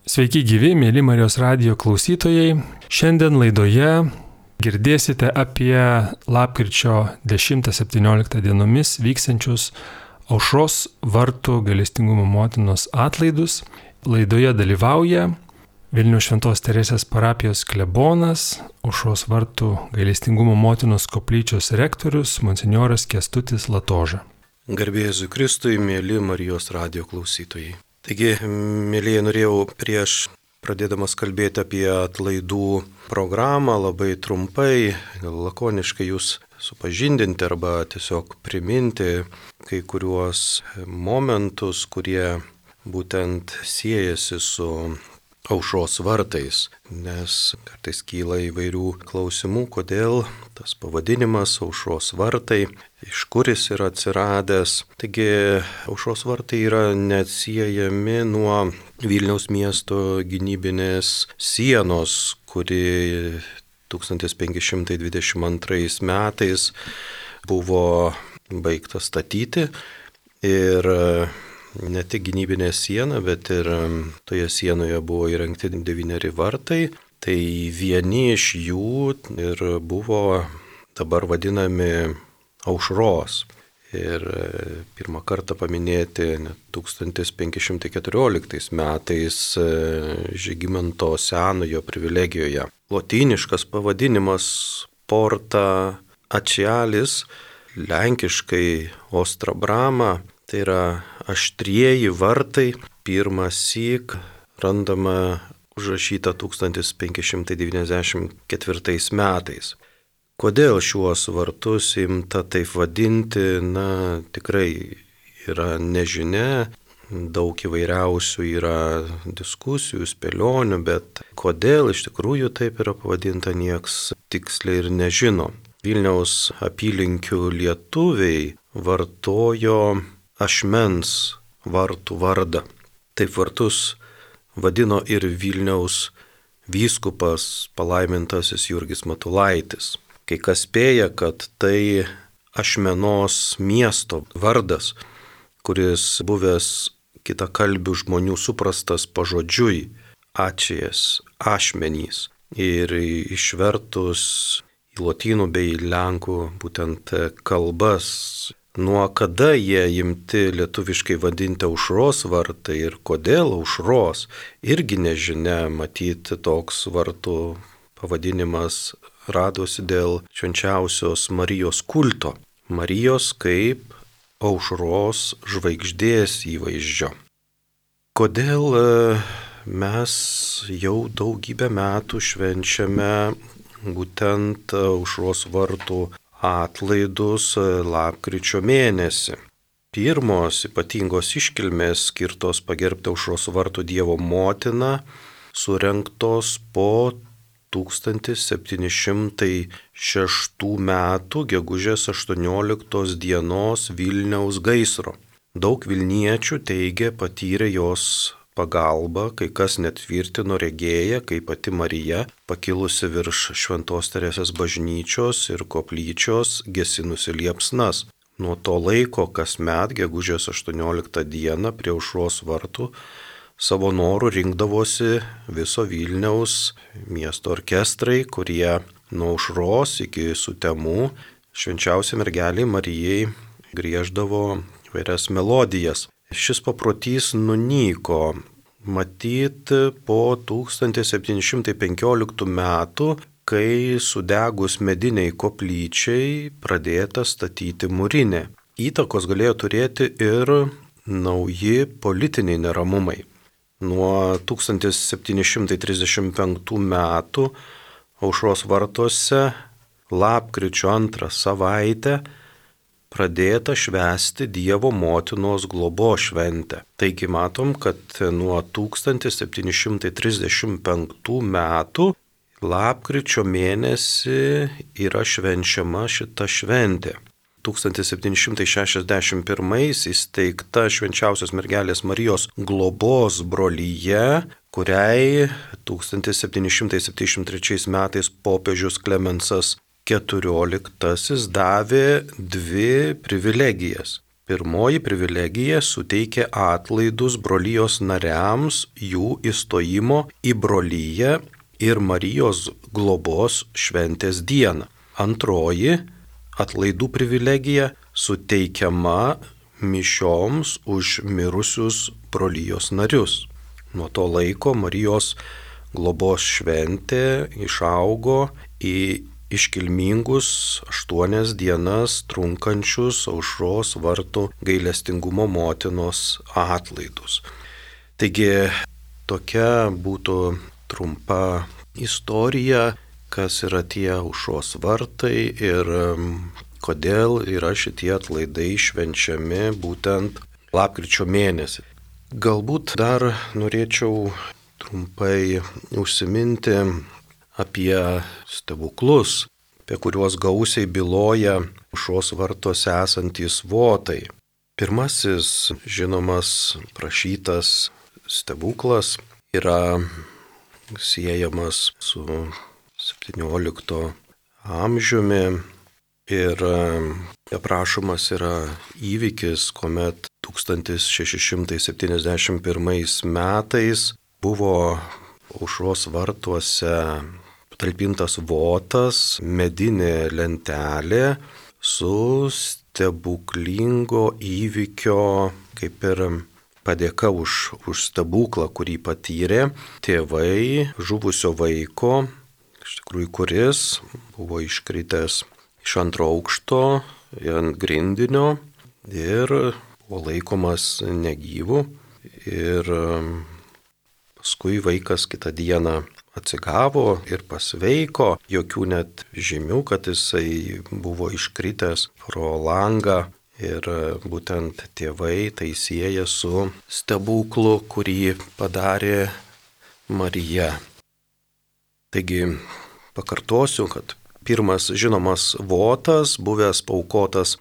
Sveiki gyvi, mėly Marijos radijo klausytojai. Šiandien laidoje girdėsite apie lapkričio 10-17 dienomis vyksiančius Aušros vartų gailestingumo motinos atlaidus. Laidoje dalyvauja Vilniaus Šventos Teresės parapijos klebonas, Aušros vartų gailestingumo motinos koplyčios rektorius monsinjoras Kęstutis Latoža. Garbė Jėzui Kristui, mėly Marijos radijo klausytojai. Taigi, mėlyje, norėjau prieš pradėdamas kalbėti apie atlaidų programą labai trumpai, lakoniškai jūs supažindinti arba tiesiog priminti kai kuriuos momentus, kurie būtent siejasi su Aušros vartais, nes kartais kyla įvairių klausimų, kodėl tas pavadinimas Aušros vartai, iš kur jis yra atsiradęs. Taigi Aušros vartai yra neatsiejami nuo Vilniaus miesto gynybinės sienos, kuri 1522 metais buvo baigta statyti ir ne tik gynybinė siena, bet ir toje sienoje buvo įrengti 9 vartai. Tai vieni iš jų ir buvo dabar vadinami Aušros. Ir pirmą kartą paminėti 1514 metais Žygimanto Senojo privilegijoje. Lotyniškas pavadinimas Porta Acialis, lenkiškai Ostra Brama. Tai yra aštrieji vartai, pirmąsyk randama užrašyta 1594 metais. Kodėl šiuos vartus imta taip vadinti, tikrai yra nežinia, daug įvairiausių yra diskusijų, spėlionių, bet kodėl iš tikrųjų taip yra pavadinta, nieks tiksliai ir nežino. Vilniaus apylinkių lietuviai vartojo Ašmens vartų vardą. Taip vartus vadino ir Vilniaus vyskupas palaimintasis Jurgis Matulaitis. Kai kas spėja, kad tai Ašmenos miesto vardas, kuris buvęs kitakalbių žmonių suprastas pažodžiui Ačijas, Ašmenys. Ir išvertus į lotynų bei lenkų būtent kalbas, nuo kada jie imti lietuviškai vadinti Aušros vartai ir kodėl Aušros, irgi nežinia, matyti toks vartų pavadinimas radosi dėl švenčiausios Marijos kulto. Marijos kaip Aušros žvaigždės įvaizdžio. Kodėl mes jau daugybę metų švenčiame būtent Aušros vartų atlaidus lapkričio mėnesį. Pirmos ypatingos iškilmės skirtos pagerbti Aušros vartų Dievo motiną surengtos po 1706 metų gegužės 18 dienos Vilniaus gaisro. Daug vilniečių teigia patyrė jos pagalba, kai kas net tvirtino regėję, kai pati Marija, pakilusi virš Šventos Teresės bažnyčios ir koplyčios, gesinusi liepsnas. Nuo to laiko kasmet gegužės 18 dieną prie Aušros vartų savo norų rinkdavosi viso Vilniaus miesto orkestrai, kurie nuo Aušros iki Sutemų švenčiausiai mergelei Marijai grieždavo įvairias melodijas. Šis paprotys nunyko, matyt, po 1715 metų, kai sudegus mediniai koplyčiai pradėta statyti mūrinė. Įtakos galėjo turėti ir nauji politiniai neramumai. Nuo 1735 metų Aušros vartuose lapkričio 2 savaitę pradėta švęsti Dievo motinos globos šventę. Taigi matom, kad nuo 1735 metų lapkričio mėnesį yra švenčiama šita šventė. 1761 įsteigta Švenčiausios mergelės Marijos globos brolyje, kuriai 1773 metais popiežius Klemensas XIV davė dvi privilegijas. Pirmoji privilegija suteikia atlaidus brolijos nariams jų įstojimo į broliją ir Marijos globos šventės dieną. Antroji atlaidų privilegija suteikiama mišioms už mirusius brolijos narius. Nuo to laiko Marijos globos šventė išaugo į iškilmingus 8 dienas trunkančius Aušros vartų gailestingumo motinos atlaidus. Taigi tokia būtų trumpa istorija, kas yra tie Aušros vartai ir kodėl yra šitie atlaidai švenčiami būtent lapkričio mėnesį. Galbūt dar norėčiau trumpai užsiminti apie stebuklus, apie kuriuos gausiai byloja Aušros vartuose esantys votai. Pirmasis žinomas prašytas stebuklas yra siejamas su 17 amžiumi ir aprašomas yra įvykis, kuomet 1671 metais buvo Aušros vartuose patalpintas votas, medinė lentelė su stebuklingo įvykio, kaip ir padėka už stebuklą, kurį patyrė tėvai žuvusio vaiko, iš tikrųjų kuris buvo iškritęs iš 2 aukšto ant grindinio ir buvo laikomas negyvu. Ir paskui vaikas kitą dieną atsigavo ir pasveiko, jokių net žymių, kad jisai buvo iškritęs pro langą. Ir būtent tėvai tai sieja su stebuklu, kurį padarė Marija. Taigi pakartosiu, kad pirmas žinomas votas buvęs paukotas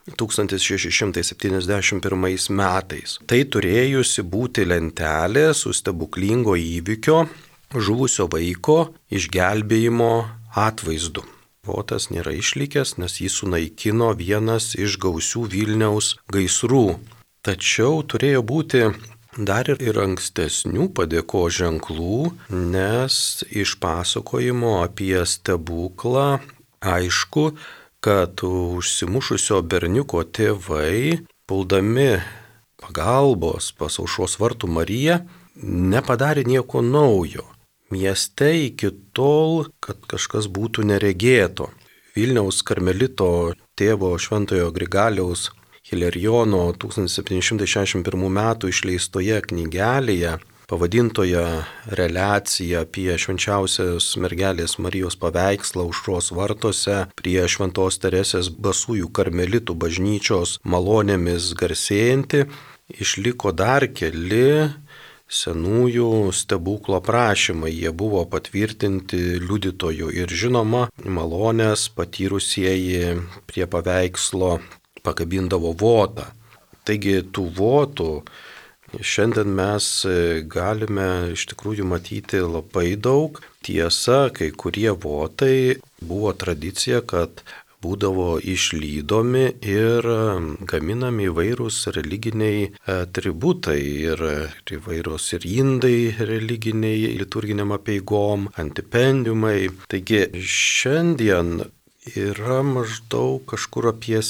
1671 metais. Tai turėjusi būti lentelė su stebuklingo įvykio žuvusio vaiko išgelbėjimo atvaizdu. Votas nėra išlikęs, nes jį sunaikino vienas iš gausių Vilniaus gaisrų. Tačiau turėjo būti dar ir ankstesnių padėkos ženklų, nes iš pasakojimo apie stebuklą aišku, kad užsimušusio berniuko tėvai, puldami pagalbos pas Aušros vartų Mariją, nepadarė nieko naujo. Mieste iki tol, kad kažkas būtų neregėto. Vilniaus karmelito tėvo Šventojo Grigaliaus Hilarijono 1761 metų išleistoje knygelėje, pavadintoje Reliacija apie švenčiausios mergelės Marijos paveikslą Aušros vartuose prie Šventos Teresės Basųjų karmelitų bažnyčios malonėmis garsėjanti, išliko dar keli senųjų stebuklo aprašymai. Jie buvo patvirtinti liudytojų ir žinoma, malonės patyrusieji prie paveikslo pakabindavo votą. Taigi tų votų šiandien mes galime iš tikrųjų matyti labai daug. Tiesa, kai kurie votai buvo tradicija, kad būdavo išlydomi ir gaminami įvairūs religiniai atributai ir įvairūs ir indai religiniai liturginiam apeigom, antipendiumai. Taigi šiandien yra maždaug kažkur apie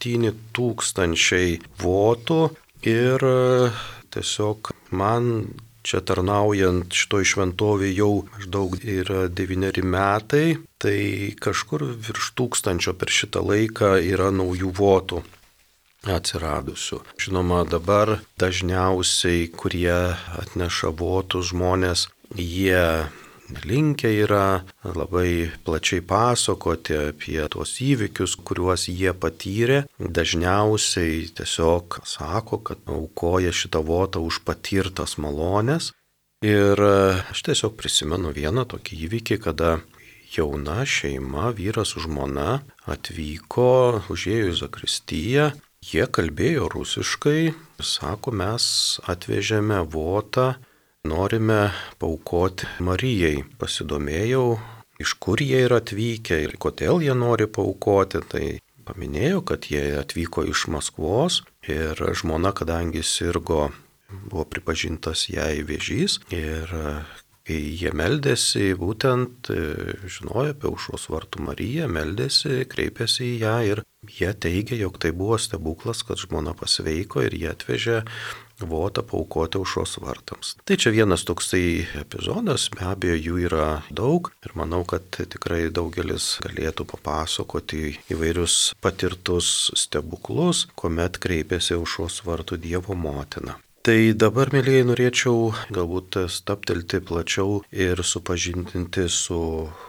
7000 votų ir tiesiog man čia tarnaujant šitoj šventovėje jau maždaug yra 9 metai, tai kažkur virš 1000 per šitą laiką yra naujų votų atsiradusių. Žinoma, dabar dažniausiai, kurie atneša votus žmonės, jie linkę yra labai plačiai pasakoti apie tuos įvykius, kuriuos jie patyrė. Dažniausiai tiesiog sako, kad aukoja šitą votą už patirtas malonės. Ir aš tiesiog prisimenu vieną tokį įvykį, kada jauna šeima, vyras su žmona, atvyko, užėjo į zakristiją. Jie kalbėjo rusiškai, sako, mes atvežėme votą, norime paaukoti Marijai. Pasidomėjau, iš kur jie yra atvykę ir kodėl jie nori paaukoti. Tai paminėjo, kad jie atvyko iš Maskvos ir žmona, kadangi sirgo, buvo pripažintas jai vėžys ir kai jie meldėsi, būtent žinojo apie Aušros vartų Mariją, meldėsi, kreipėsi į ją ir jie teigia, jog tai buvo stebuklas, kad žmona pasveiko ir jie atvežė votą paaukoti Aušros vartams. Tai čia vienas toksai epizodas, be abejo jų yra daug ir manau, kad tikrai daugelis galėtų papasakoti įvairius patirtus stebuklus, kuomet kreipėsi Aušros vartų Dievo motina. Tai dabar, mėlyjei, norėčiau galbūt stabtelti plačiau ir supažindinti su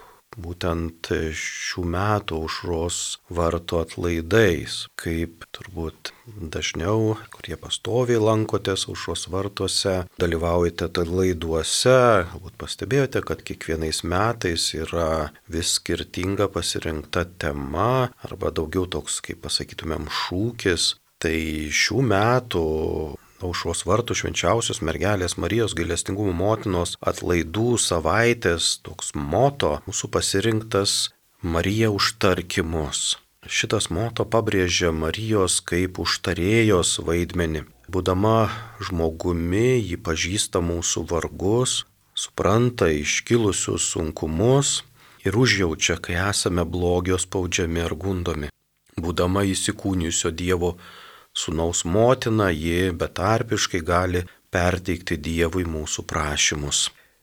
būtent šių metų Aušros vartų atlaidais, kaip turbūt dažniau, kurie pastoviai lankotės Aušros vartuose, dalyvaujate atlaiduose, galbūt pastebėjote, kad kiekvienais metais yra vis skirtinga pasirinkta tema arba daugiau toks, kaip pasakytumėm, šūkis. Tai šių metų Aušros vartų švenčiausios mergelės Marijos gailestingumo motinos atlaidų savaitės toks moto mūsų pasirinktas Marija užtarkimus. Šitas moto pabrėžia Marijos kaip užtarėjos vaidmenį. Būdama žmogumi, ji pažįsta mūsų vargus, supranta iškilusius sunkumus ir užjaučia, kai esame blogio spaudžiami ar gundomi. Būdama įsikūnijusio Dievo Sūnaus motina, ji betarpiškai gali perteikti Dievui mūsų prašymus.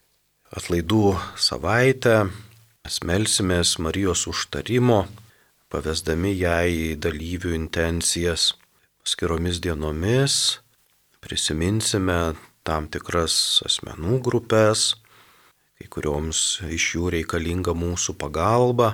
Atlaidų savaitę mes melsimės Marijos užtarimo, pavesdami jai dalyvių intencijas. Paskiromis dienomis prisiminsime tam tikras asmenų grupės, kai kurioms iš jų reikalinga mūsų pagalba,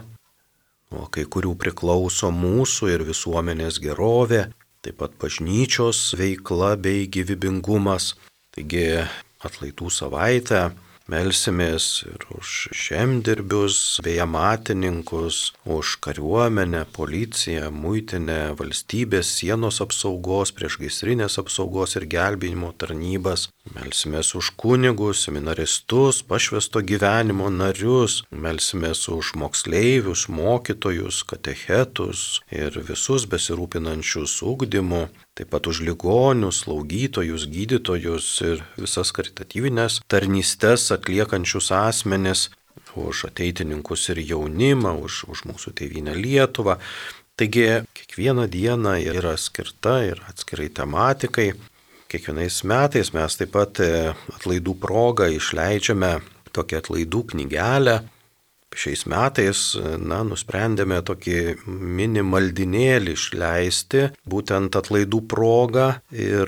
nuo kai kurių priklauso mūsų ir visuomenės gerovė, taip pat bažnyčios veikla bei gyvybingumas. Taigi atlaidų savaitę melsimės ir už žemdirbius bei amatininkus, už kariuomenę, policiją, muitinę, valstybės sienos apsaugos, priešgaisrinės apsaugos ir gelbėjimo tarnybas. Melsimės už kunigus, seminaristus, pašvęsto gyvenimo narius. Melsimės už moksleivius, mokytojus, katechetus ir visus besirūpinančius ugdymu. Taip pat už ligonius, slaugytojus, gydytojus ir visas karitatyvinės tarnystes atliekančius asmenis, už ateitininkus ir jaunimą, už mūsų tėvynę Lietuvą. Taigi kiekviena diena yra skirta ir atskirai tematikai. Kiekvienais metais mes taip pat atlaidų progą išleidžiame tokią atlaidų knygelę. Šiais metais, nusprendėme tokį mini maldinėlį išleisti, būtent atlaidų progą, ir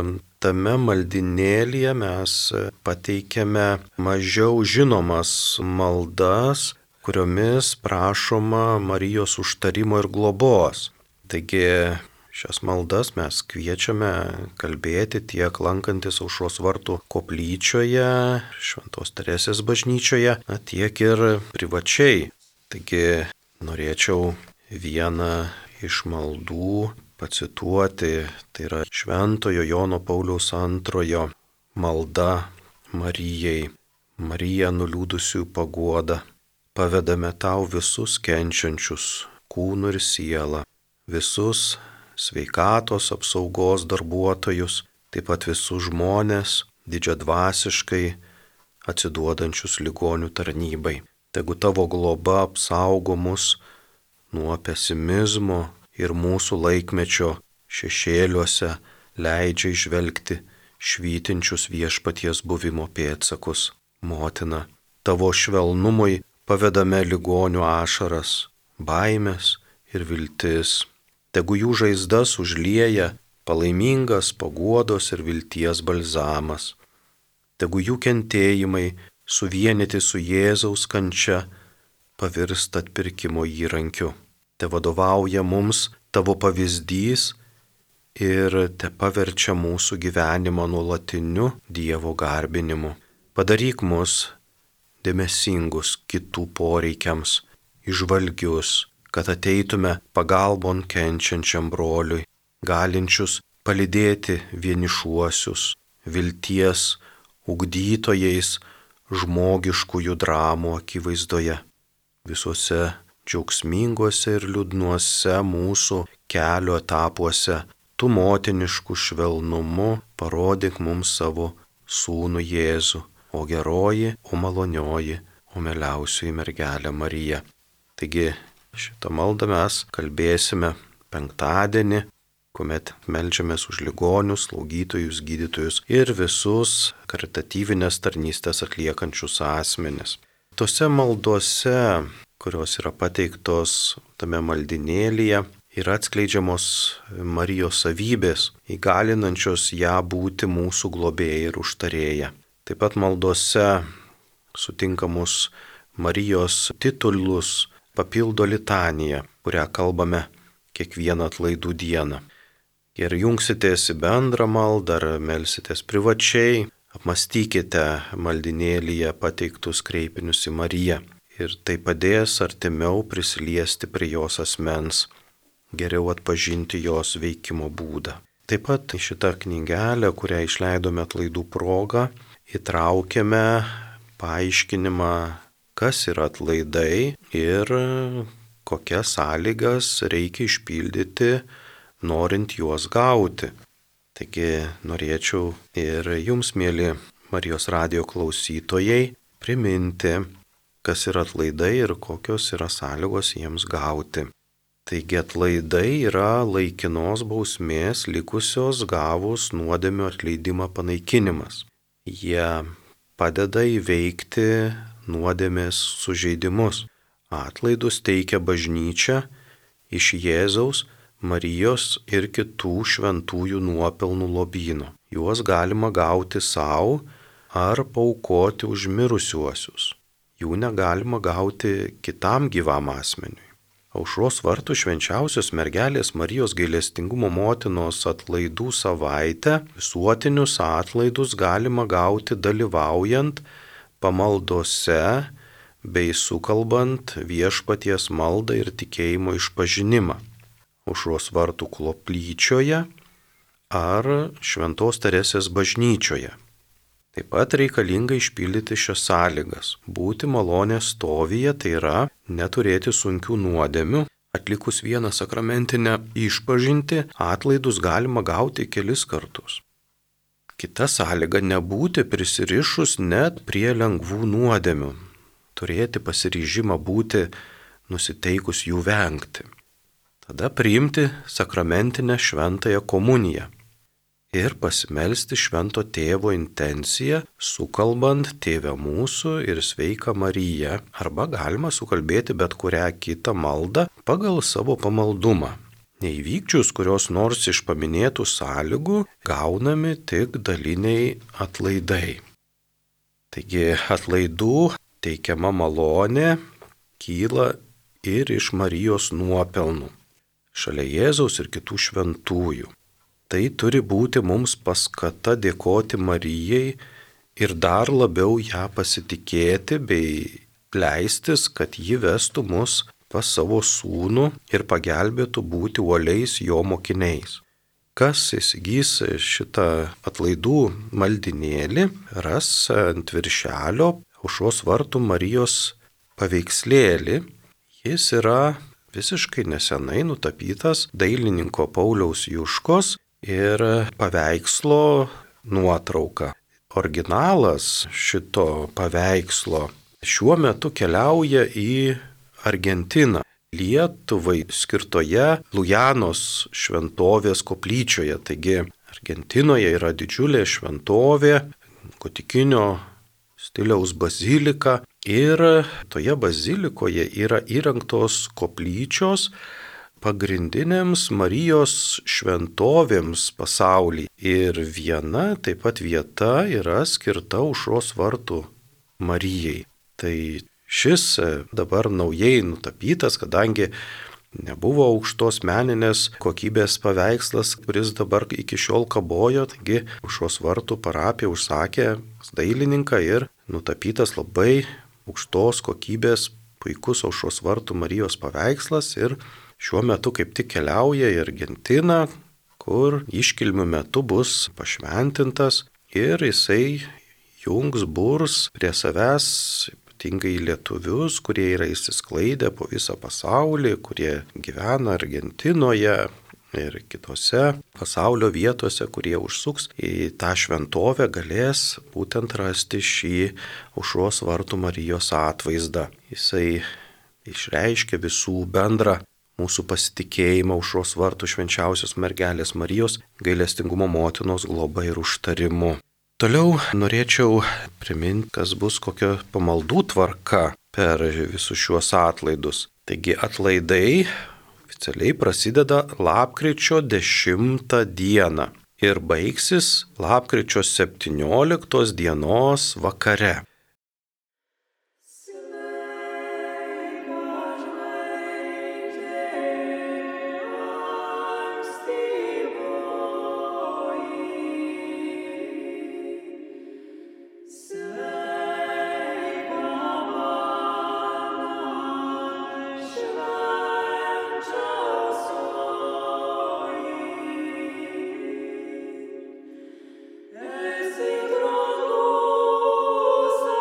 tame maldinėlyje mes pateikėme mažiau žinomas maldas, kuriomis prašoma Marijos užtarimo ir globos. Taigi šias maldas mes kviečiame kalbėti tiek lankantis Aušros vartų koplyčioje, Šventos Teresės bažnyčioje, tiek ir privačiai. Taigi norėčiau vieną iš maldų pacituoti, tai yra Šventojo Jono Pauliaus II malda Marijai. Marija nuliūdusių paguoda, pavedame tau visus kenčiančius kūnų ir sielą, visus sveikatos apsaugos darbuotojus, taip pat visus žmonės didžiadvasiškai atsiduodančius ligonių tarnybai. Tegu tavo globa apsaugo mus nuo pesimizmo ir mūsų laikmečio šešėliuose leidžia įžvelgti švytinčius viešpaties buvimo pėdsakus. Motina, tavo švelnumui pavedame ligonių ašaras, baimės ir viltis. Tegu jų žaizdas užlieja palaimingas paguodos ir vilties balzamas. Tegu jų kentėjimai suvienyti su Jėzaus kančia pavirsta atpirkimo įrankiu. Te vadovauja mums tavo pavyzdys ir te paverčia mūsų gyvenimą nuolatiniu Dievo garbinimu. Padaryk mus dėmesingus kitų poreikiams, įžvalgius, kad ateitume pagalbon kenčiančiam broliui, galinčius palydėti vienišuosius, vilties ugdytojais žmogiškųjų dramų akivaizdoje. Visuose džiaugsminguose ir liūdnuose mūsų kelio etapuose. Tu motinišku švelnumu parodyk mums savo sūnų Jėzų, o geroji, o malonioji, o mieliausioji mergelė Marija. Taigi šitą maldą mes kalbėsime penktadienį, kuomet meldžiamės už ligonius, slaugytojus, gydytojus ir visus karitatyvinės tarnystės atliekančius asmenis. Tose maldose, kurios yra pateiktos tame maldinėlyje, yra atskleidžiamos Marijos savybės, įgalinančios ją būti mūsų globėja ir užtarėja. Taip pat maldose sutinkamus Marijos titulus papildo litanija, kurią kalbame kiekvieną atlaidų dieną. Ir jungsitės į bendrą maldą ar melsitės privačiai, apmastykite maldinėlyje pateiktus kreipinius į Mariją. Ir tai padės artimiau prisiliesti prie jos asmens, geriau atpažinti jos veikimo būdą. Taip pat į šitą knygelę, kurią išleidome atlaidų progą, įtraukėme paaiškinimą, kas yra atlaidai ir kokias sąlygas reikia išpildyti, norint juos gauti. Taigi norėčiau ir jums, mėly Marijos radijo klausytojai, priminti, kas yra atlaidai ir kokios yra sąlygos jiems gauti. Taigi atlaidai yra laikinos bausmės likusios gavus nuodėmių atleidimą panaikinimas. Jie padeda įveikti nuodėmės sužeidimus. Atlaidus teikia bažnyčia iš Jėzaus, Marijos ir kitų šventųjų nuopelnų lobyno. Juos galima gauti savo ar paaukoti už mirusiuosius. Jų negalima gauti kitam gyvam asmeniui. Aušros vartų švenčiausios mergelės Marijos gailestingumo motinos atlaidų savaitę visuotinius atlaidus galima gauti dalyvaujant pamaldose bei sukalbant viešpaties maldą ir tikėjimo išpažinimą Aušros vartų koplyčioje ar Šventos Teresės bažnyčioje. Taip pat reikalinga išpildyti šias sąlygas. Būti malonės stovyje, tai yra neturėti sunkių nuodėmių. Atlikus vieną sakramentinę išpažintį, atlaidus galima gauti kelis kartus. Kita sąlyga - nebūti prisirišus net prie lengvų nuodėmių. Turėti pasiryžimą būti nusiteikus jų vengti. Tada priimti sakramentinę šventąją komuniją ir pasimelsti švento tėvo intenciją, sukalbant Tėve mūsų ir Sveiką Mariją, arba galima sukalbėti bet kurią kitą maldą pagal savo pamaldumą. Neįvykdžius kurios nors iš paminėtų sąlygų, gaunami tik daliniai atlaidai. Taigi atlaidų teikiama malonė kyla ir iš Marijos nuopelnų, šalia Jėzaus ir kitų šventųjų. Tai turi būti mums paskata dėkoti Marijai ir dar labiau ją pasitikėti bei leistis, kad ji vestų mus pas savo sūnų ir pagelbėtų būti uoliais jo mokiniais. Kas įsigys šitą atlaidų maldinėlį, ras ant viršelio Aušros vartų Marijos paveikslėlį. Jis yra visiškai nesenai nutapytas dailininko Pauliaus Juškos ir paveikslo nuotrauka. Originalas šito paveikslo šiuo metu keliauja į Argentiną, Lietuvai skirtoje Lujanos šventovės koplyčioje. Taigi Argentinoje yra didžiulė šventovė, gotikinio stiliaus bazilika ir toje bazilikoje yra įrengtos koplyčios pagrindinėms Marijos šventovėms pasaulyje. Ir viena taip pat vieta yra skirta Aušros vartų Marijai. Tai šis dabar naujai nutapytas, kadangi nebuvo aukštos meninės kokybės paveikslas, kuris dabar iki šiol kabojo, taigi Aušros vartų parapija užsakė dailininką ir nutapytas labai aukštos kokybės puikus Aušros vartų Marijos paveikslas ir šiuo metu kaip tik keliauja į Argentiną, kur iškilmių metu bus pašventintas ir jisai jungs burs prie savęs ypatingai lietuvius, kurie yra išsisklaidę po visą pasaulį, kurie gyvena Argentinoje ir kitose pasaulio vietose, kurie užsuks į tą šventovę, galės būtent rasti šį Aušros vartų Marijos atvaizdą. Jisai išreiškia visų bendrą mūsų pasitikėjimą Aušros vartų švenčiausios mergelės Marijos gailestingumo motinos globa ir užtarimu. Toliau norėčiau priminti, kas bus kokia pamaldų tvarka per visus šiuos atlaidus. Taigi atlaidai oficialiai prasideda lapkričio 10 dieną ir baigsis lapkričio 17 dienos vakare. Esi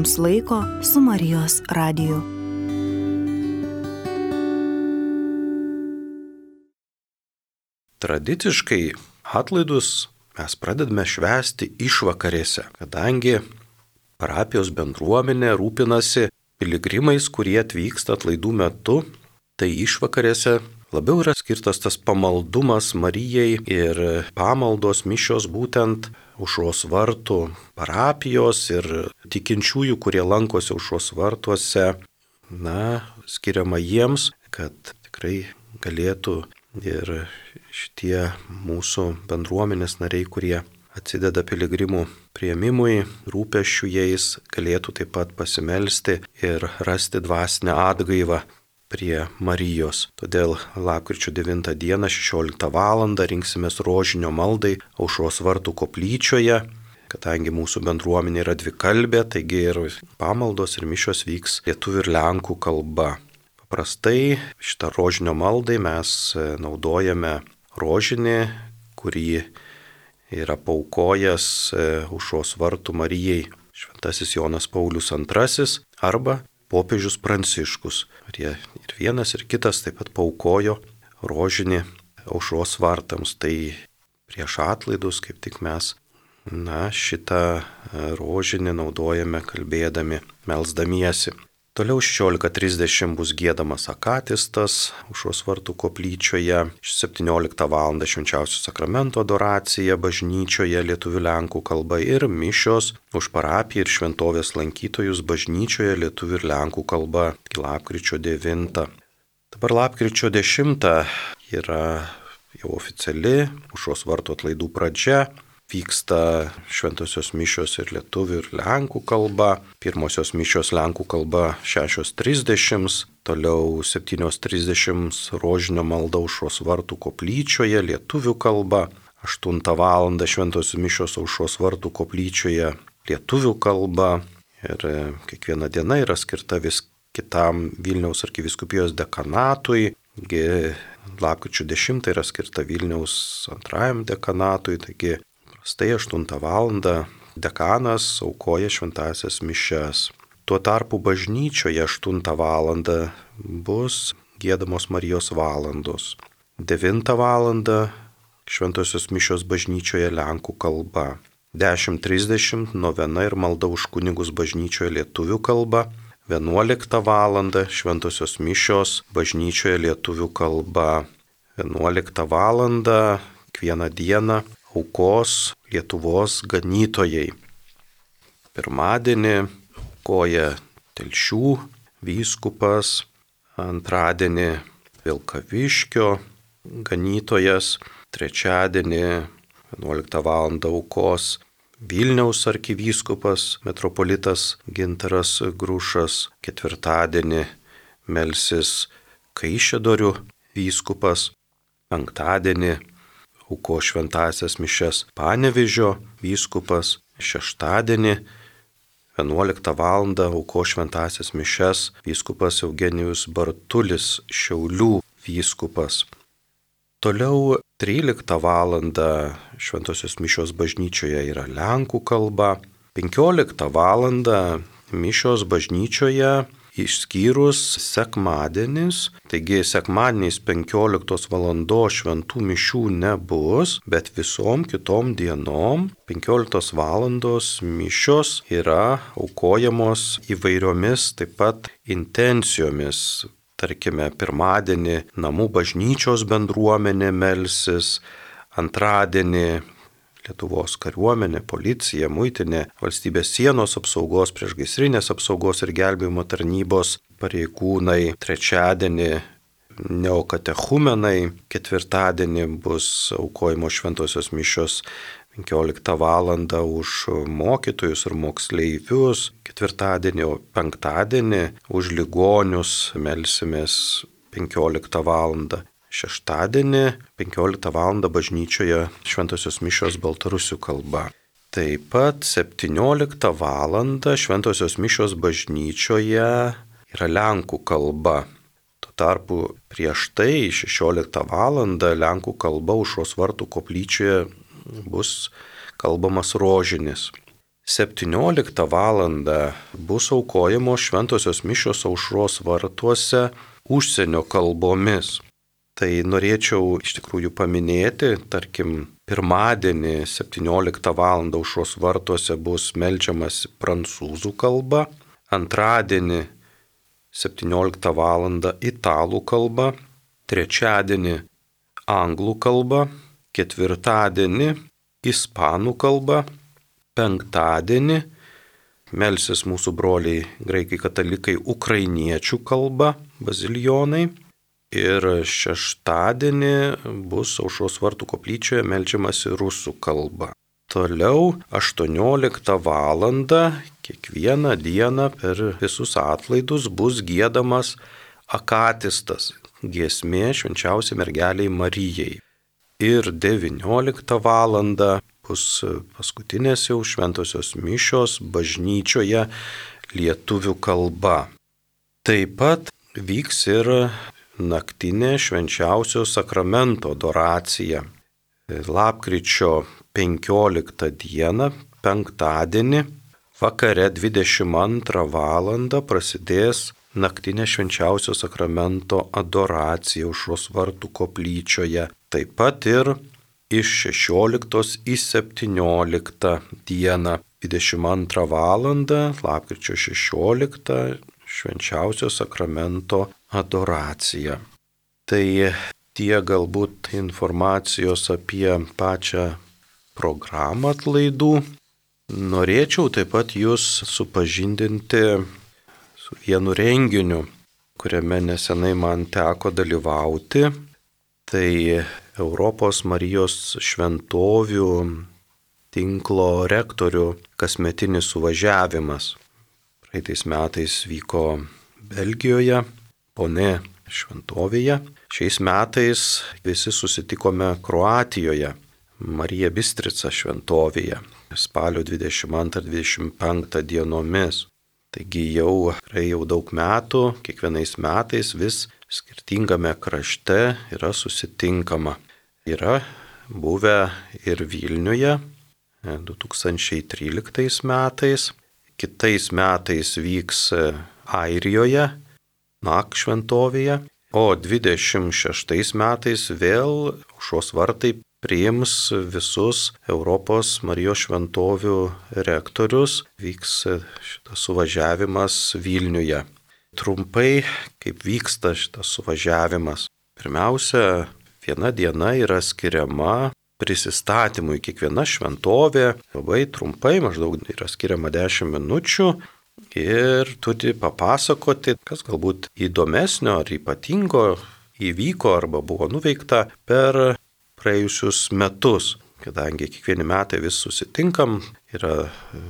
jums laiko su Marijos radiju. Tradiciškai atlaidus mes pradedame švęsti išvakarėse, kadangi parapijos bendruomenė rūpinasi piligrimais, kurie atvyksta atlaidų metu, tai išvakarėse labiau yra skirtas tas pamaldumas Marijai ir pamaldos mišios būtent Aušros vartų parapijos ir tikinčiųjų, kurie lankosi Aušros vartuose, skiriama jiems, kad tikrai galėtų ir šitie mūsų bendruomenės nariai, kurie atsideda piligrimų priėmimui, rūpesčių jais, galėtų taip pat pasimelsti ir rasti dvasinę atgaivą prie Marijos. Todėl lapkričio 9 dieną 16 val. Rinksimės rožinio maldai Aušros vartų koplyčioje, kadangi mūsų bendruomenė yra dvikalbė, taigi ir pamaldos ir mišios vyks lietuvių ir lenkų kalba. Paprastai šitą rožinio maldai mes naudojame rožinį, kurį yra paukojęs Aušros vartų Marijai šventasis Jonas Paulius II arba popiežius Pranciškus. Ir vienas ir kitas taip pat paaukojo rožinį Aušros vartams. Tai prieš atlaidus kaip tik mes šitą rožinį naudojame kalbėdami, melsdamiesi. Toliau 16:30 bus giedamas akatistas Aušros vartų koplyčioje, 17 val. Švenčiausio sakramento adoracija bažnyčioje lietuvių lenkų kalba ir mišios už parapiją ir šventovės lankytojus bažnyčioje lietuvių ir lenkų kalba lapkričio 9. Dabar lapkričio 10 yra jau oficiali Aušros vartų atlaidų pradžia. Vyksta šventosios mišios ir lietuvių ir lenkų kalba. Pirmosios mišios lenkų kalba 6:30, toliau 7:30 rožinio malda Aušros vartų koplyčioje lietuvių kalba. 8 val. Šventosios mišios Aušros vartų koplyčioje lietuvių kalba. Ir kiekviena diena yra skirta vis kitam Vilniaus arkivyskupijos dekanatui. Lapkričio 10 yra skirta Vilniaus antrajam dekanatui, taigi Stai 8 val. Dekanas aukoja šventąsias mišias. Tuo tarpu bažnyčioje 8 val. Bus giedamos Marijos valandos. 9 val. Šventosios mišios bažnyčioje lenkų kalba. 10:30 novena ir malda už kunigus bažnyčioje lietuvių kalba. 11 val. Šventosios mišios bažnyčioje lietuvių kalba. 11 val. Kiekvieną dieną aukos Lietuvos ganytojai. Pirmadienį aukoja Telšių vyskupas, antradienį Vilkaviškio ganytojas, trečiadienį 11 val. Aukos Vilniaus arkivyskupas metropolitas Gintaras Grušas, ketvirtadienį melsis Kaišiadorių vyskupas, penktadienį auko šventąsias mišias Panevėžio vyskupas, šeštadienį 11 val. Auko šventąsias mišias vyskupas Eugenijus Bartulis, Šiaulių vyskupas. Toliau 13 val. Šventosios mišios bažnyčioje yra lenkų kalba, 15 val. Mišios bažnyčioje išskyrus sekmadienis, taigi sekmadieniais 15 val. Šventų mišių nebus, bet visom kitom dienom 15 val. Mišios yra aukojamos įvairiomis taip pat intencijomis. Tarkime, pirmadienį namų bažnyčios bendruomenė melsis, antradienį Lietuvos kariuomenė, policija, muitinė, valstybės sienos apsaugos, priešgaisrinės apsaugos ir gelbėjimo tarnybos pareigūnai, trečiadienį neokatechumenai, ketvirtadienį bus aukojimo šventosios mišios 15 val. Už mokytojus ir moksleivius, ketvirtadienį, o penktadienį už ligonius melsimės 15 val. Šeštadienį 15 val. Bažnyčioje šventosios mišios baltarusių kalba. Taip pat 17 val. Šventosios mišios bažnyčioje yra lenkų kalba. Tuo tarpu prieš tai 16 val. Lenkų kalba Aušros vartų koplyčioje bus kalbamas rožinis. 17 val. Bus aukojamos šventosios mišios Aušros vartuose užsienio kalbomis. Tai norėčiau iš tikrųjų paminėti, tarkim, pirmadienį 17 val. Aušros vartuose bus meldžiamas prancūzų kalba, antradienį 17 val. Italų kalba, trečiadienį anglų kalba, ketvirtadienį ispanų kalba, penktadienį melsis mūsų broliai graikai katalikai ukrainiečių kalba, bazilijonai. Ir šeštadienį bus Aušros vartų koplyčioje meldžiamasi rusų kalba. Toliau 18 val. Kiekvieną dieną per visus atlaidus bus giedamas akatistas, giesmė švenčiausiai mergeliai Marijai. Ir 19 val. Bus paskutinės jau šventosios mišios bažnyčioje lietuvių kalba. Taip pat vyks ir naktinė švenčiausio sakramento adoracija. Lapkričio 15 dieną, penktadienį, vakare 22 val. Prasidės naktinė švenčiausio sakramento adoracija Aušros vartų koplyčioje. Taip pat ir iš 16 į 17 dieną, 22 val. Lapkričio 16 švenčiausio sakramento adoracija. Tai tiek galbūt informacijos apie pačią programą atlaidų. Norėčiau taip pat jūs supažindinti su vienu renginiu, kuriame nesenai man teko dalyvauti. Tai Europos Marijos šventovių tinklo rektorių kasmetinis suvažiavimas. Praeitais metais vyko Belgijoje, Ponė šventovėje. Šiais metais visi susitikome Kroatijoje, Marija Bistrica šventovėje, spalio 22-25 dienomis. Taigi jau daug metų, kiekvienais metais vis skirtingame krašte yra susitinkama. Yra buvę ir Vilniuje 2013 metais, kitais metais vyks Airijoje, Nak šventovėje, o 26 metais vėl Aušros vartai priims visus Europos Marijos šventovių rektorius, vyks šitas suvažiavimas Vilniuje. Trumpai, kaip vyksta šitas suvažiavimas. Pirmiausia, viena diena yra skiriama prisistatymui. Kiekviena šventovė labai trumpai, maždaug yra skiriama 10 minučių ir turi papasakoti, kas galbūt įdomesnio ar ypatingo įvyko arba buvo nuveikta per praėjusius metus. Kadangi kiekvieni metai vis susitinkam, yra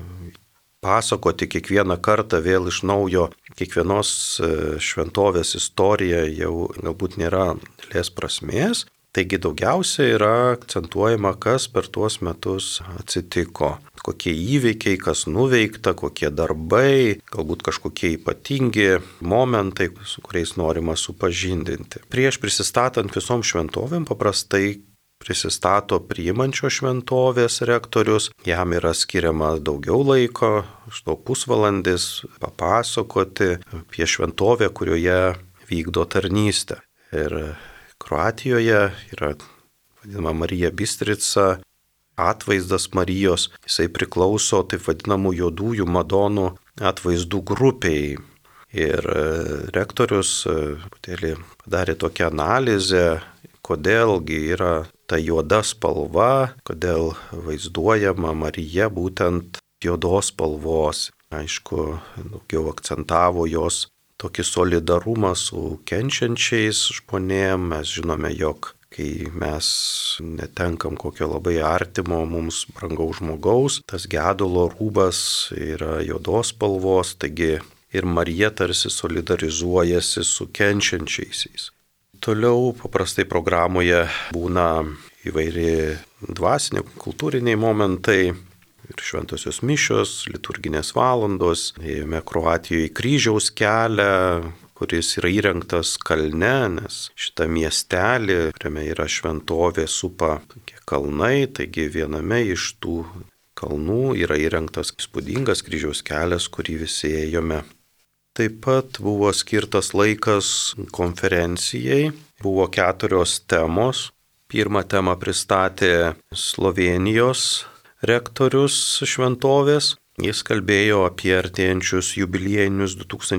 pasakoti kiekvieną kartą vėl iš naujo kiekvienos šventovės istoriją jau galbūt nėra didelės prasmės. Taigi daugiausia yra akcentuojama, kas per tuos metus atsitiko. Kokie įvykiai, kas nuveikta, kokie darbai, galbūt kažkokie ypatingi momentai, su kuriais norima supažindinti. Prieš prisistatant visom šventovėm paprastai prisistato priimančio šventovės rektorius, jam yra skiriama daugiau laiko, štai pusvalandis papasakoti apie šventovę, kurioje vykdo tarnystę. Ir Kroatijoje yra vadinama Marija Bistrica, atvaizdas Marijos, jisai priklauso taip vadinamų juodųjų madonų atvaizdų grupiai. Ir rektorius padarė tokią analizę, kodėlgi yra ta juoda spalva, kodėl vaizduojama Marija būtent juodos spalvos. Aišku, daugiau akcentavo jos tokį solidarumą su kenčiančiais žmonėm. Mes žinome, jog kai mes netenkam kokio labai artimo mums brangaus žmogaus, tas gedulo rūbas yra juodos spalvos, taigi ir Marija tarsi solidarizuojasi su kenčiančiaisiais. Toliau paprastai programoje būna įvairi dvasiniai, kultūriniai momentai, ir šventosios mišios, liturginės valandos. Ėjome Kroatijoje į kryžiaus kelią, kuris yra įrengtas kalne, nes šitą miestelį, kuriame yra šventovė, supa tokie kalnai, taigi viename iš tų kalnų yra įrengtas įspūdingas kryžiaus kelias, kurį visi ėjome. Taip pat buvo skirtas laikas konferencijai, buvo 4 temos. Pirmą temą pristatė Slovėnijos rektorius šventovės. Jis kalbėjo apie artėjančius jubiliejinius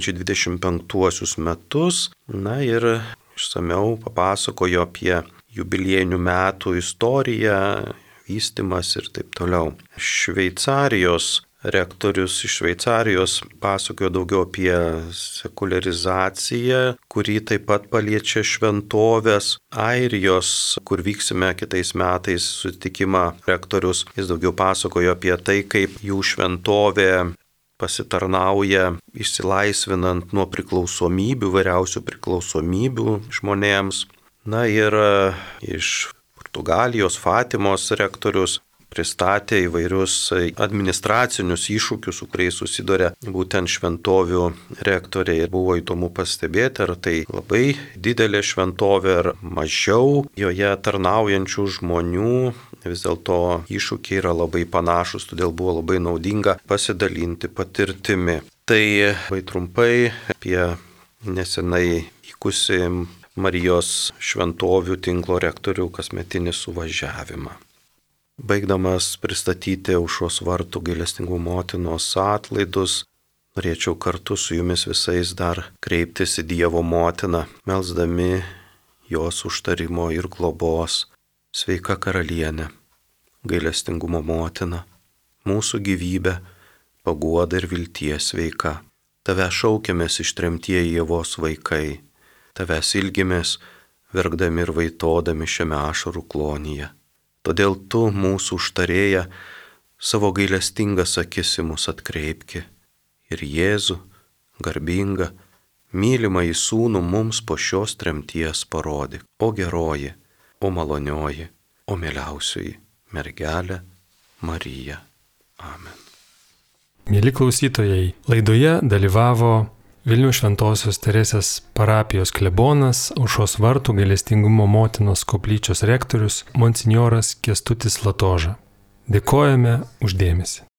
2025 metus. Na ir išsamiau papasakojo apie jubiliejinių metų istoriją, vystimas ir taip toliau. Šveicarijos rektorius iš Šveicarijos pasakojo daugiau apie sekularizaciją, kurį taip pat paliečia šventovės. Airijos, kur vyksime kitais metais susitikimą rektorius, jis daugiau pasakojo apie tai, kaip jų šventovė pasitarnauja išsilaisvinant nuo priklausomybių, vairiausių priklausomybių žmonėms. Na ir iš Portugalijos Fatimos rektorius pristatė įvairius administracinius iššūkius, su kuriais susiduria būtent šventovių rektoriai. Buvo įdomu pastebėti, ar tai labai didelė šventovė, ar mažiau joje tarnaujančių žmonių. Vis dėlto iššūkiai yra labai panašus, todėl buvo labai naudinga pasidalinti patirtimi. Tai labai trumpai apie nesenai vykusi Marijos šventovių tinklo rektorių kasmetinį suvažiavimą. Baigdamas pristatyti Aušros vartų gailestingumo motinos atlaidus, norėčiau kartu su jumis visais dar kreiptis į Dievo motiną, melsdami jos užtarimo ir globos. Sveika karalienė, gailestingumo motina, mūsų gyvybė, paguoda ir vilties sveika. Tave šaukiamės ištremtieji Ievos vaikai, tavęs ilgimės, verkdami ir vaitodami šiame ašarų klonyje. Todėl tu, mūsų užtarėja, savo gailestingas akis į mus atkreipki ir Jėzų, garbingą, mylimą į sūnų mums po šios tremties parodyk. O geroji, o malonioji, o mieliausioji mergelė Marija. Amen. Mieli klausytojai, laidoje dalyvavo Vilniaus Šventosios Teresės parapijos klebonas, Aušros vartų gailestingumo motinos koplyčios rektorius monsinjoras Kęstutis Latoža. Dėkojame už dėmesį.